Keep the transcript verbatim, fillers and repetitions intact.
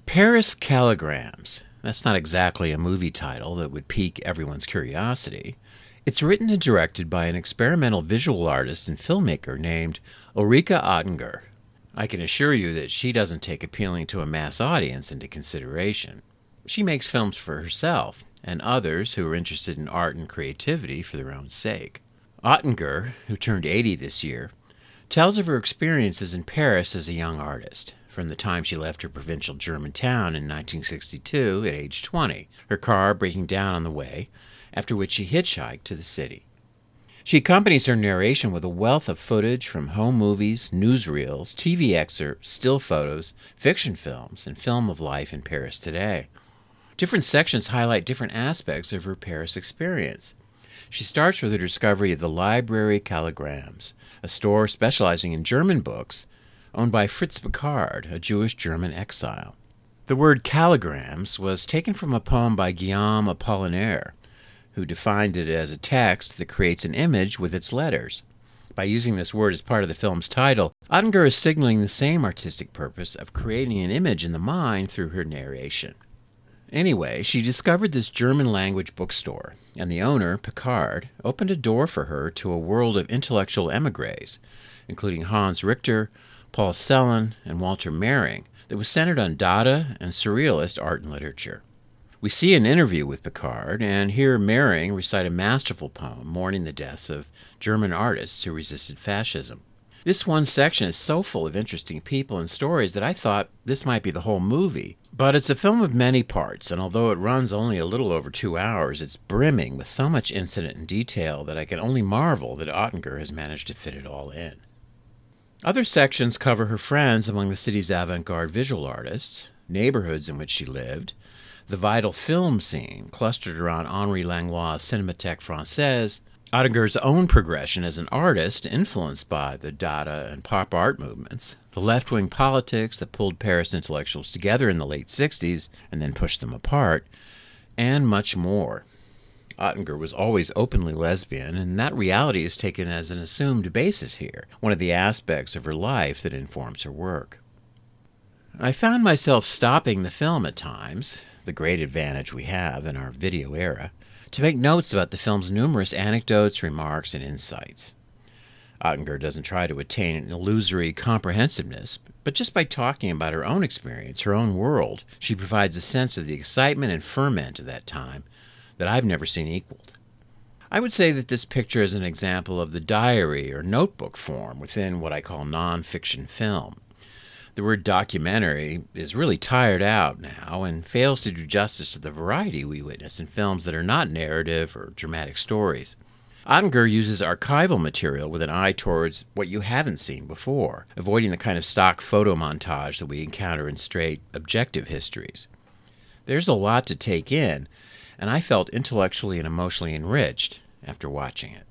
Paris Calligrams. That's not exactly a movie title that would pique everyone's curiosity. It's written and directed by an experimental visual artist and filmmaker named Ulrike Oettinger. I can assure you that she doesn't take appealing to a mass audience into consideration. She makes films for herself and others who are interested in art and creativity for their own sake. Oettinger, who turned eighty this year, tells of her experiences in Paris as a young artist, from the time she left her provincial German town in nineteen sixty-two at age twenty, her car breaking down on the way, after which she hitchhiked to the city. She accompanies her narration with a wealth of footage from home movies, newsreels, T V excerpts, still photos, fiction films, and film of life in Paris today. Different sections highlight different aspects of her Paris experience. She starts with her discovery of the Librairie Calligrams, a store specializing in German books, owned by Fritz Picard, a Jewish-German exile. The word calligrams was taken from a poem by Guillaume Apollinaire, who defined it as a text that creates an image with its letters. By using this word as part of the film's title, Oettinger is signaling the same artistic purpose of creating an image in the mind through her narration. Anyway, she discovered this German-language bookstore, and the owner, Picard, opened a door for her to a world of intellectual émigrés, including Hans Richter, Paul Celan, and Walter Mehring, that was centered on Dada and Surrealist art and literature. We see an interview with Picard and hear Mehring recite a masterful poem mourning the deaths of German artists who resisted fascism. This one section is so full of interesting people and stories that I thought this might be the whole movie. But it's a film of many parts, and although it runs only a little over two hours, it's brimming with so much incident and detail that I can only marvel that Oettinger has managed to fit it all in. Other sections cover her friends among the city's avant-garde visual artists, neighborhoods in which she lived, the vital film scene clustered around Henri Langlois' Cinémathèque Française, Oettinger's own progression as an artist influenced by the Dada and pop art movements, the left-wing politics that pulled Paris intellectuals together in the late sixties and then pushed them apart, and much more. Oettinger was always openly lesbian, and that reality is taken as an assumed basis here, one of the aspects of her life that informs her work. I found myself stopping the film at times, the great advantage we have in our video era, to make notes about the film's numerous anecdotes, remarks, and insights. Oettinger doesn't try to attain an illusory comprehensiveness, but just by talking about her own experience, her own world, she provides a sense of the excitement and ferment of that time that I've never seen equaled. I would say that this picture is an example of the diary or notebook form within what I call nonfiction film. The word documentary is really tired out now and fails to do justice to the variety we witness in films that are not narrative or dramatic stories. Oettinger uses archival material with an eye towards what you haven't seen before, avoiding the kind of stock photo montage that we encounter in straight, objective histories. There's a lot to take in, and I felt intellectually and emotionally enriched after watching it.